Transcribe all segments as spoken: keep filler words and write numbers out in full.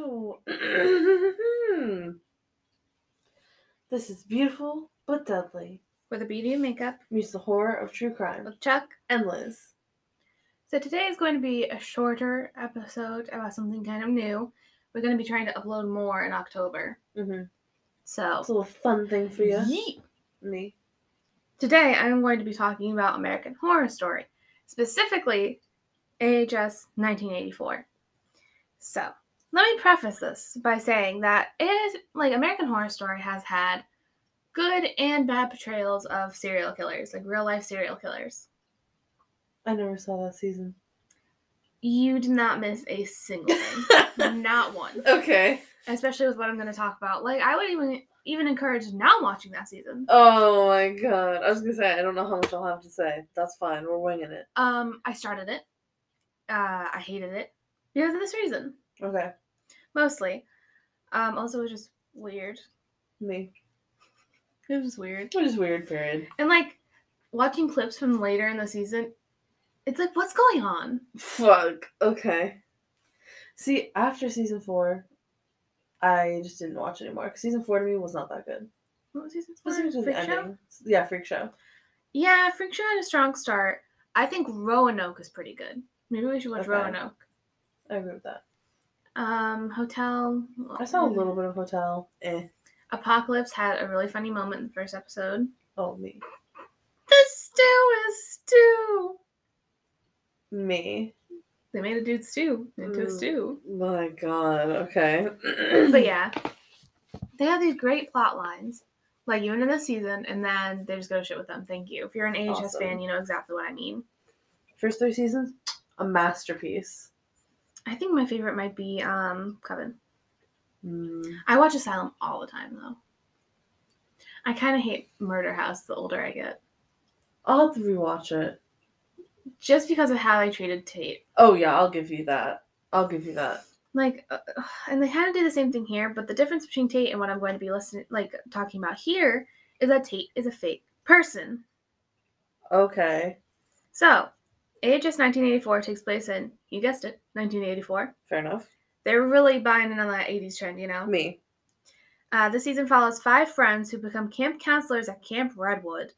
Hello. This is Beautiful but Deadly, where the beauty of makeup meets the horror of true crime. with Chuck and Liz. So today is going to be a shorter episode about something kind of new. We're going to be trying to upload more in October. Mm-hmm. So It's a little fun thing for you. Yeet. Me. Today I'm going to be talking about American Horror Story, specifically A H S nineteen eighty-four. So let me preface this by saying that it is like American Horror Story has had good and bad portrayals of serial killers, like real life serial killers. I never saw that season. You did not miss a single thing. Not one. Okay. Especially with what I'm going to talk about. Like, I would even even encourage not watching that season. Oh my god. I was going to say, I don't know how much I'll have to say. That's fine. We're winging it. Um, I started it. Uh, I hated it. Because of this reason. Okay. Mostly. Um, also, it was just weird. Me. It was just weird. It was weird, period. And, like, watching clips from later in the season, it's like, what's going on? Fuck. Okay. See, after season four, I just didn't watch anymore. Because season four to me was not that good. What was season four? Specifically Freak the Show? ending. Yeah, Freak Show. Yeah, Freak Show had a strong start. I think Roanoke is pretty good. Maybe we should watch Okay. Roanoke. I agree with that. Um, Hotel. I saw a little bit of Hotel. Eh. Apocalypse had a really funny moment in the first episode. Oh, me. The stew is stew. Me. They made a dude stew into Mm. a stew. My god, okay. But yeah, they have these great plot lines, like even in this season, and then they just go to shit with them. Thank you. If you're an A H S Awesome. fan, you know exactly what I mean. First three seasons, a masterpiece. I think my favorite might be um Coven. Mm. I watch Asylum all the time, though. I kind of hate Murder House the older I get. I'll have to rewatch it. Just because of how they treated Tate. Oh yeah, I'll give you that. I'll give you that. Like, uh, and they kind of do the same thing here, but the difference between Tate and what I'm going to be listening, like talking about here, is that Tate is a fake person. Okay. So, A H S nineteen eighty-four takes place in, you guessed it, nineteen eighty-four. Fair enough. They're really buying in on that eighties trend, you know? Me. Uh, this season follows five friends who become camp counselors at Camp Redwood.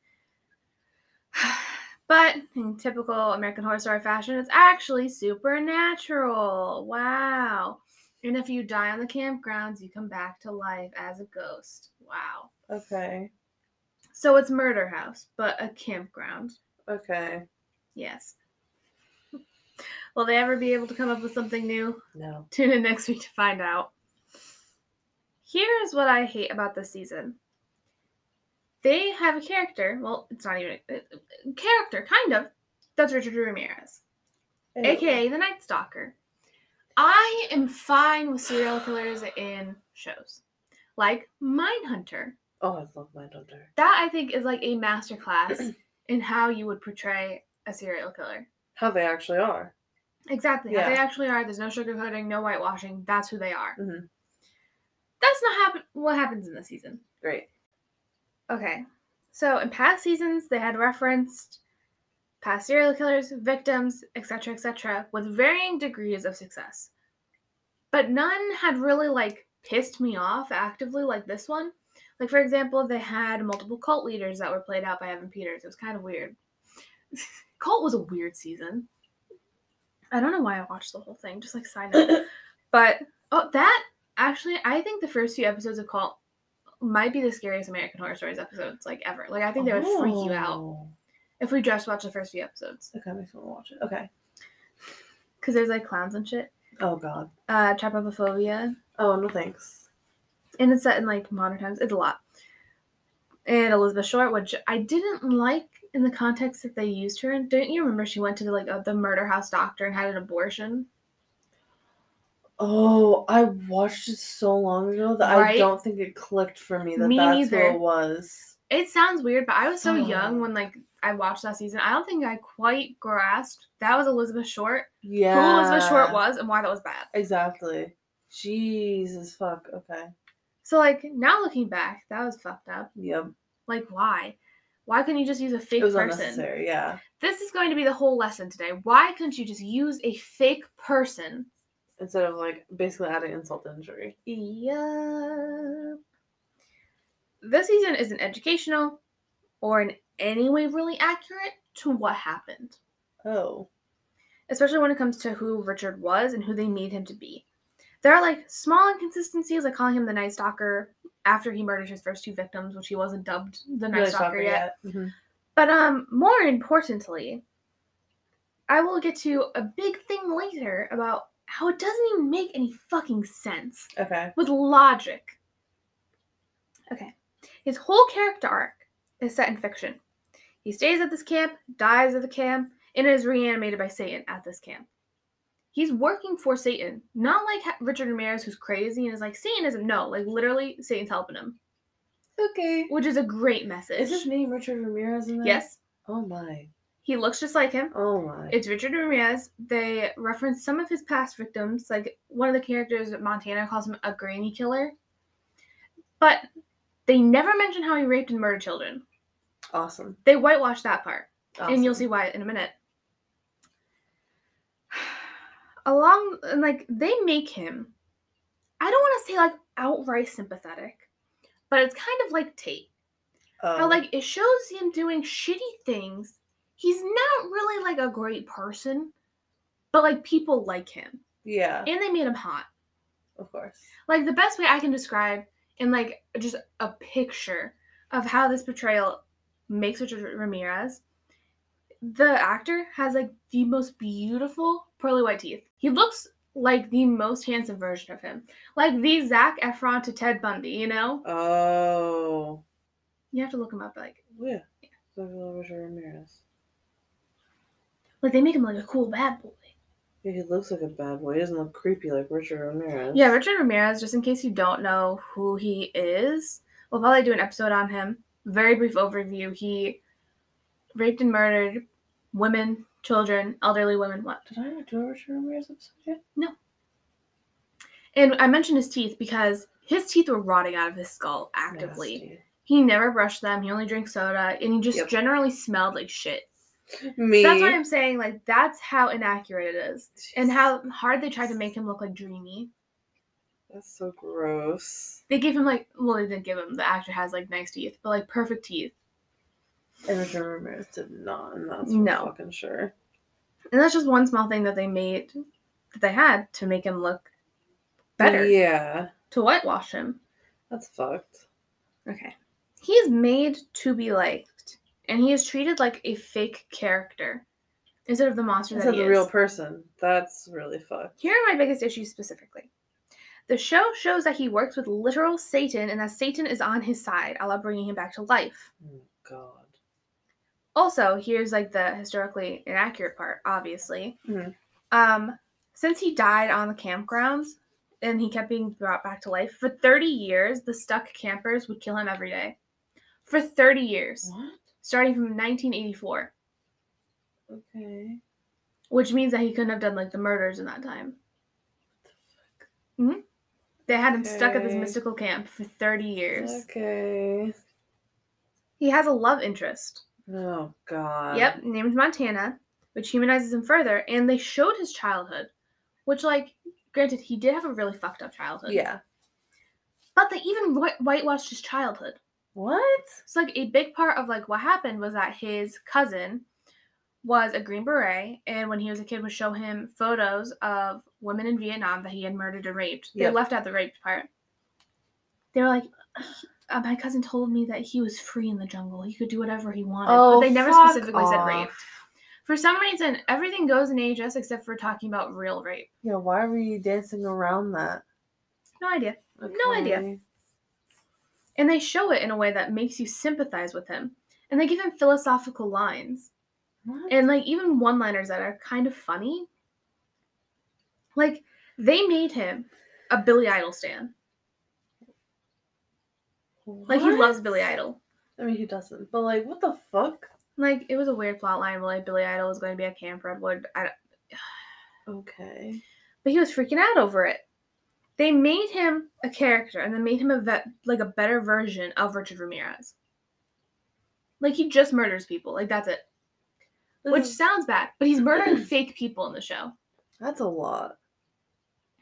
But, in typical American Horror Story fashion, it's actually supernatural. Wow. And if you die on the campgrounds, you come back to life as a ghost. Wow. Okay. So it's Murder House, but a campground. Okay. Yes. Will they ever be able to come up with something new? No. Tune in next week to find out. Here's what I hate about this season. They have a character, well, it's not even a, a character, kind of, that's Richard Ramirez, Ew. a k a the Night Stalker. I am fine with serial killers in shows, like Mindhunter. Oh, I love Mindhunter. That, I think, is like a masterclass in how you would portray a serial killer. How they actually are. Exactly, Yeah. how they actually are. There's no sugarcoating, no whitewashing. That's who they are. Mm-hmm. That's not happen- what happens in this season. Great. Okay, so in past seasons, they had referenced past serial killers, victims, et cetera, et cetera, with varying degrees of success. But none had really, like, pissed me off actively like this one. Like, for example, they had multiple cult leaders that were played out by Evan Peters. It was kind of weird. Cult was a weird season. I don't know why I watched the whole thing, just like side note. But, oh, that, actually, I think the first few episodes of Cult might be the scariest American Horror Stories episodes, like, ever. Like, I think they would oh. freak you out if we just watched the first few episodes. Okay, makes me want to watch it. Okay. Because there's, like, clowns and shit. Oh, God. Uh, Trypophobia. Oh, no thanks. And it's set in, like, modern times. It's a lot. And Elizabeth Short, which I didn't like in the context that they used her in. Don't you remember she went to, the, like, uh, the murder house doctor and had an abortion? Oh, I watched it so long ago that Right? I don't think it clicked for me that Me that's neither. who it was. It sounds weird, but I was so Oh. young when, like, I watched that season. I don't think I quite grasped that was Elizabeth Short. Yeah. Who Elizabeth Short was and why that was bad. Exactly. Jesus fuck. Okay. So, like, now looking back, that was fucked up. Yep. Like, why? Why couldn't you just use a fake It was person? unnecessary, yeah. This is going to be the whole lesson today. Why couldn't you just use a fake person Instead of, like, basically adding insult to injury. Yep. This season isn't educational or in any way really accurate to what happened. Oh. Especially when it comes to who Richard was and who they made him to be. There are, like, small inconsistencies, like calling him the Night Stalker after he murdered his first two victims, which he wasn't dubbed the Night Night Stalker, Stalker yet. yet. Mm-hmm. But um, more importantly, I will get to a big thing later about how it doesn't even make any fucking sense. Okay. With logic. Okay. His whole character arc is set in fiction. He stays at this camp, dies at the camp, and is reanimated by Satan at this camp. He's working for Satan. Not like Richard Ramirez, who's crazy and is like, Satanism. No, like literally Satan's helping him. Okay. Which is a great message. Is his name Richard Ramirez in that? Yes. Oh my. He looks just like him. Oh my. It's Richard Ramirez. They reference some of his past victims. Like, one of the characters, Montana, calls him a granny killer. But they never mention how he raped and murdered children. Awesome. They whitewash that part. Awesome. And you'll see why in a minute. Along, and like, they make him, I don't want to say, like, outright sympathetic, but it's kind of like Tate. Oh. How, like, it shows him doing shitty things. He's not really, like, a great person, but, like, people like him. Yeah. And they made him hot. Of course. Like, the best way I can describe in, like, just a picture of how this portrayal makes Richard Ramirez, the actor has, like, the most beautiful pearly white teeth. He looks like the most handsome version of him. Like the Zac Efron to Ted Bundy, you know? Oh. You have to look him up, like... Yeah. Look at Richard Ramirez. Like, they make him like a cool bad boy. Yeah, he looks like a bad boy. He doesn't look creepy like Richard Ramirez. Yeah, Richard Ramirez, just in case you don't know who he is, we'll probably do an episode on him. Very brief overview. He raped and murdered women, children, elderly women. What? Did I not do a Richard Ramirez episode yet? No. And I mentioned his teeth because his teeth were rotting out of his skull actively. Nasty. He never brushed them. He only drank soda. And he just yep. generally smelled like shit. Me. So that's why I'm saying, like, that's how inaccurate it is. Jeez. And how hard they tried to make him look, like, dreamy. That's so gross. They gave him, like, well, they didn't give him. The actor has, like, nice teeth. But, like, perfect teeth. And Richard Ramirez did not. And that's for no. fucking sure. And that's just one small thing that they made, that they had to make him look better. Yeah. To whitewash him. That's fucked. Okay. He is made to be liked. And he is treated like a fake character instead of the monster instead that he the is. Real person. That's really fucked. Here are my biggest issues specifically. The show shows that he works with literal Satan and that Satan is on his side, a la bringing him back to life. Oh, God. Also, here's like the historically inaccurate part, obviously. Mm-hmm. Um, since he died on the campgrounds and he kept being brought back to life, for thirty years, the stuck campers would kill him every day. For thirty years. What? Starting from nineteen eighty-four. Okay. Which means that he couldn't have done, like, the murders in that time. What the fuck? Mm-hmm. They had him okay. stuck at this mystical camp for thirty years. Okay. He has a love interest. Oh, God. Yep, named Montana, which humanizes him further, and they showed his childhood. Which, like, granted, he did have a really fucked up childhood. Yeah. But they even whitewashed his childhood. What? So, like, a big part of, like, what happened was that his cousin was a Green Beret, and when he was a kid would show him photos of women in Vietnam that he had murdered and raped. They yep. left out the raped part. They were like, uh, my cousin told me that he was free in the jungle. He could do whatever he wanted. Oh, but they never fuck specifically off. said raped. For some reason, everything goes in A H S except for talking about real rape. Yeah, why were you dancing around that? No idea. Okay. No idea. And they show it in a way that makes you sympathize with him. And they give him philosophical lines. What? And, like, even one-liners that are kind of funny. Like, they made him a Billy Idol stan. What? Like, he loves Billy Idol. I mean, he doesn't. But, like, what the fuck? Like, it was a weird plot line where, like, Billy Idol was going to be at Camp Redwood. I don't... Okay. But he was freaking out over it. They made him a character, and then made him a vet, like, a better version of Richard Ramirez. Like, he just murders people. Like, that's it. Which sounds bad, but he's murdering fake people in the show. That's a lot.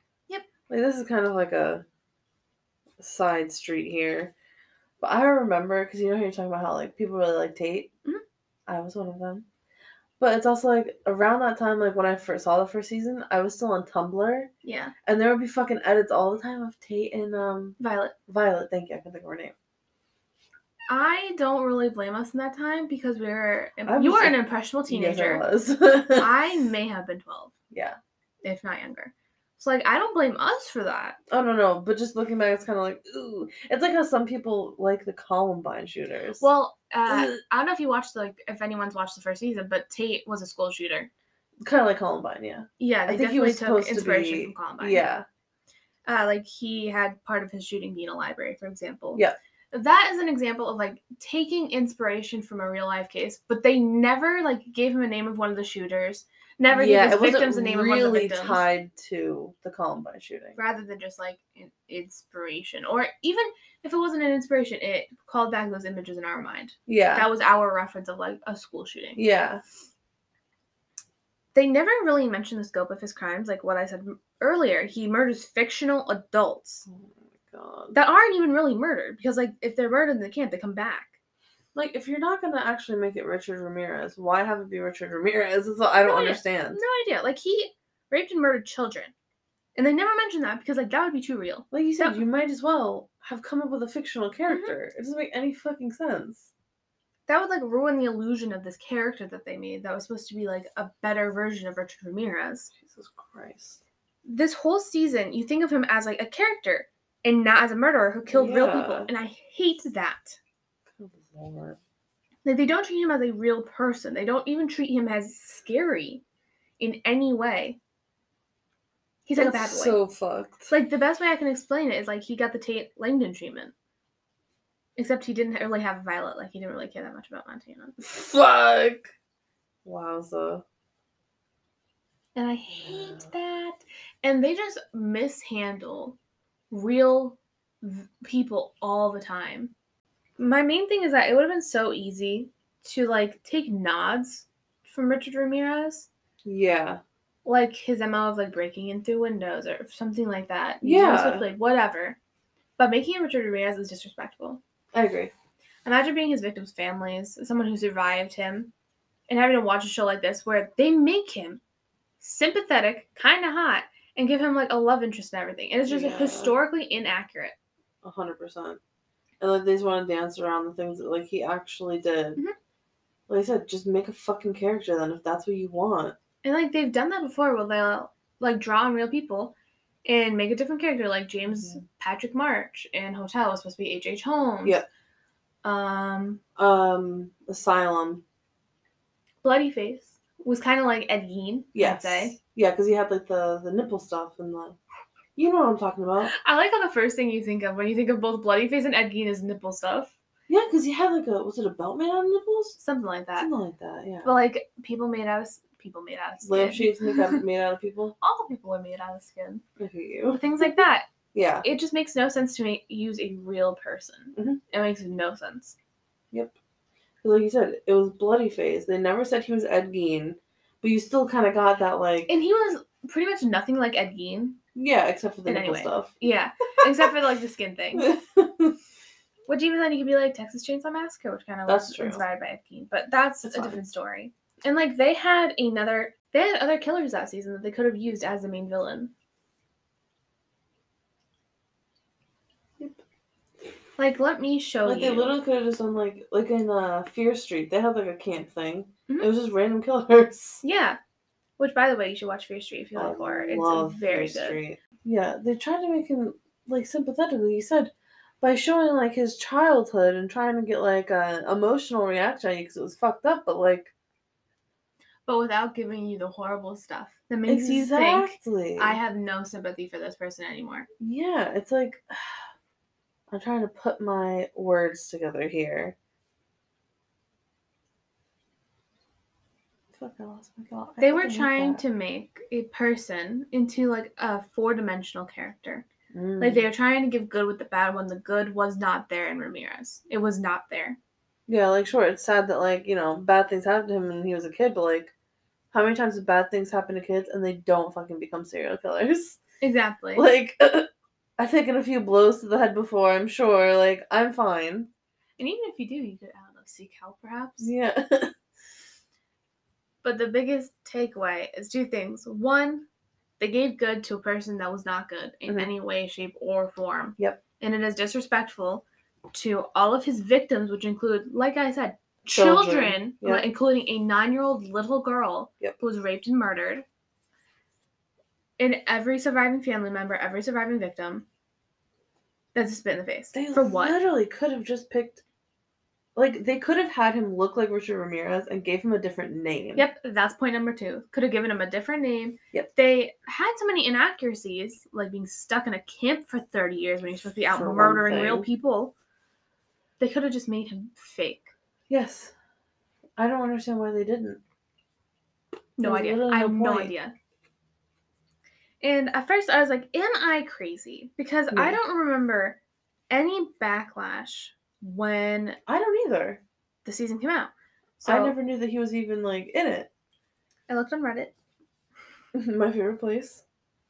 Like, this is kind of like a side street here. But I remember, because you know how you're talking about how, like, people really like Tate? Mhm. I was one of them. But it's also, like, around that time, like, when I first saw the first season, I was still on Tumblr. Yeah. And there would be fucking edits all the time of Tate and, um... Violet. Violet, thank you, I can think of her name. I don't really blame us in that time because we were... I You was were a- an impressionable teenager. Yes, I was. I may have been twelve. Yeah. If not younger. So, like, I don't blame us for that. Oh, no, no. But just looking back, it's kind of like, ooh. It's like how some people like the Columbine shooters. Well, uh, I don't know if you watched, the, like, if anyone's watched the first season, but Tate was a school shooter. Kind of like Columbine, yeah. Yeah, they I think he definitely was took supposed to inspiration be- from Columbine. Yeah. Uh, like, he had part of his shooting being a library, for example. Yeah. That is an example of, like, taking inspiration from a real-life case, but they never, like, gave him a name of one of the shooters. Never yeah, gave his it wasn't victims the name really of one of the victims. tied to the Columbine shooting. Rather than just, like, in- inspiration. Or even if it wasn't an inspiration, it called back those images in our mind. Yeah. That was our reference of, like, a school shooting. Yeah. They never really mention the scope of his crimes, like what I said earlier. He murders fictional adults Oh my god. that aren't even really murdered. Because, like, if they're murdered in the camp, they come back. Like, if you're not gonna actually make it Richard Ramirez, why have it be Richard Ramirez? That's what I don't No idea. understand. No idea. Like, he raped and murdered children. And they never mention that because, like, that would be too real. Like you said, That- you might as well have come up with a fictional character. It doesn't make any fucking sense. That would, like, ruin the illusion of this character that they made that was supposed to be, like, a better version of Richard Ramirez. Jesus Christ. This whole season, you think of him as, like, a character and not as a murderer who killed real Yeah. people. And I hate that. Good Lord. Like, they don't treat him as a real person. They don't even treat him as scary in any way. He's like a bad That's boy. so fucked. Like, the best way I can explain it is, like, he got the Tate Langdon treatment. Except he didn't really have Violet. Like, he didn't really care that much about Montana. Fuck. Wowza. And I hate that. And they just mishandle real v- people all the time. My main thing is that it would have been so easy to, like, take nods from Richard Ramirez. Yeah. Like his M O of, like, breaking in through windows or something like that. Yeah. Switchblade, whatever. But making it Richard Ramirez is disrespectful. I agree. Imagine being his victims' families, someone who survived him, and having to watch a show like this where they make him sympathetic, kind of hot, and give him, like, a love interest and everything. And it's just Yeah. historically inaccurate. A hundred percent. And like they just want to dance around the things that like he actually did. Mhm. Like I said, just make a fucking character then if that's what you want. And, like, they've done that before where they'll, like, draw on real people and make a different character. Like James Mhm. Patrick March in Hotel was supposed to be H H. Holmes. Yeah. Um, Um, Asylum. Bloody Face was kind of like Ed Gein, Yes. I'd say. Yeah, because he had like the the nipple stuff and the. You know what I'm talking about. I like how the first thing you think of when you think of both Bloody Face and Ed Gein is nipple stuff. Yeah, because he had like a was it a belt made out of nipples? Something like that. Something like that. Yeah. But, like, people made out of people made out of skin. Lampshades made out, made out of people. All people are made out of skin. Look at you. Things like that. Yeah. It just makes no sense to make, use a real person. Mhm. It makes no sense. Yep. 'Cause like you said, it was Bloody Face. They never said he was Ed Gein, but you still kind of got that like. And he was pretty much nothing like Ed Gein. Yeah, except for the In nipple any way. stuff. Yeah. Except for, like, the skin thing. Which even then you could be like Texas Chainsaw Massacre, which kind of That's was true. inspired by Ed Gein. But that's That's a fine. different story. And, like, they had another... They had other killers that season that they could have used as the main villain. Yep. Like, let me show Like you. they literally could have just done like like in uh, Fear Street. They had like a camp thing. Mhm. It was just random killers. Yeah. Which, by the way, you should watch Fear Street if you like I horror. It's love very Fear good. Street. Yeah, they tried to make him like sympathetically. You said by showing like his childhood and trying to get like an emotional reaction because it was fucked up, but like But without giving you the horrible stuff that makes you exactly. think, I have no sympathy for this person anymore. Yeah, it's like I'm trying to put my words together here. Fuck, I lost my thought. I They were fucking hate trying that. to make a person into, like, a four-dimensional character. Mm. Like, they were trying to give good with the bad when the good was not there in Ramirez. It was not there. Yeah, like, sure, it's sad that, like, you know, bad things happened to him when he was a kid, but, like, how many times have bad things happen to kids and they don't fucking become serial killers? Exactly. Like, I've taken a few blows to the head before, I'm sure. Like, I'm fine. And even if you do, you could, I don't know, seek help perhaps. Yeah. But the biggest takeaway is two things. One, they gave good to a person that was not good in Mhm. any way, shape, or form. Yep. And it is disrespectful to all of his victims, which include, like I said, Children. children, Yep. including a nine-year-old little girl Yep. who was raped and murdered. And every surviving family member, every surviving victim, that's a spit in the face. They For what? literally could have just picked, like, they could have had him look like Richard Ramirez and gave him a different name. Yep, that's point number two. Could have given him a different name. Yep. They had so many inaccuracies, like being stuck in a camp for thirty years when you're supposed to be out For one murdering real thing. people. They could have just made him fake. Yes. I don't understand why they didn't. No There's idea. literally I no have no point. idea. And at first I was like, am I crazy? Because No. I don't remember any backlash when I don't either. the season came out. So I never knew that he was even, like, in it. I looked on Reddit. My favorite place.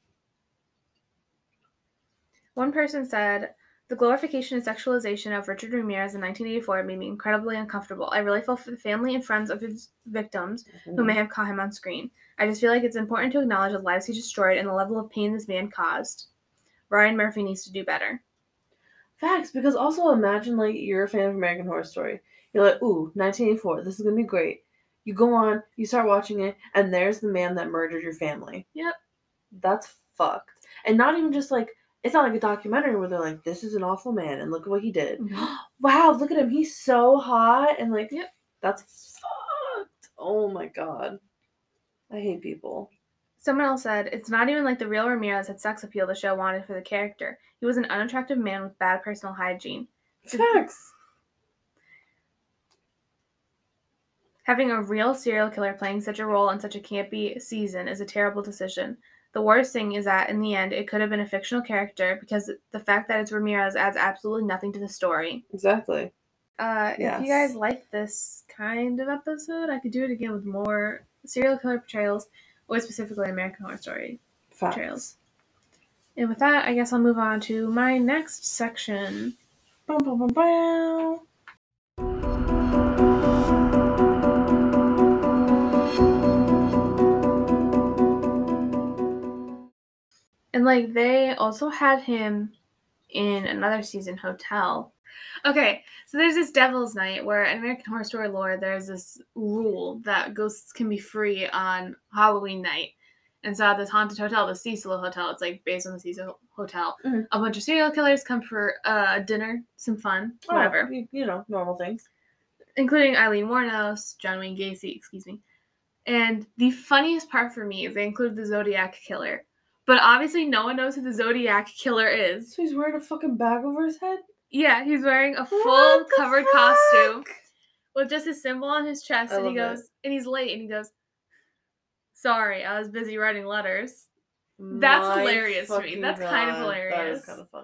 One person said, the glorification and sexualization of Richard Ramirez in nineteen eighty-four made me incredibly uncomfortable. I really felt for the family and friends of his victims Mm-hmm. who may have caught him on screen. I just feel like it's important to acknowledge the lives he destroyed and the level of pain this man caused. Ryan Murphy needs to do better. Facts, because also imagine, like, you're a fan of American Horror Story. You're like, ooh, nineteen eighty-four, this is going to be great. You go on, you start watching it, and there's the man that murdered your family. Yep. That's fucked. And not even just, like, it's not like a documentary where they're like, this is an awful man, and look at what he did. Mm-hmm. Wow, look at him, he's so hot, and, like, yep. that's fucked. Oh my god. I hate people. Someone else said, it's not even like the real Ramirez had sex appeal the show wanted for the character. He was an unattractive man with bad personal hygiene. Facts. Having a real serial killer playing such a role in such a campy season is a terrible decision. The worst thing is that, in the end, it could have been a fictional character because the fact that it's Ramirez adds absolutely nothing to the story. Exactly. Uh, Yes. If you guys like this kind of episode, I could do it again with more serial killer portrayals, or specifically American Horror Story Facts. portrayals. And with that, I guess I'll move on to my next section. Bow, bow, bow, bow. And, like, they also had him in another season, Hotel. Okay, so there's this Devil's Night where in American Horror Story lore, there's this rule that ghosts can be free on Halloween night. And so at this haunted hotel, the Cecil Hotel, it's like based on the Cecil Hotel, mm-hmm. a bunch of serial killers come for uh, dinner, some fun, whatever. Oh, you, you know, normal things. Including Eileen Wuornos, John Wayne Gacy, excuse me. And the funniest part for me is they include the Zodiac Killer. But obviously no one knows who the Zodiac Killer is. So he's wearing a fucking bag over his head? Yeah, he's wearing a full What the covered fuck? costume with just a symbol on his chest. I And he love goes, it. and he's late, and he goes, sorry, I was busy writing letters. That's My hilarious to me. fucking That's kind of God, hilarious. That is kind of fun.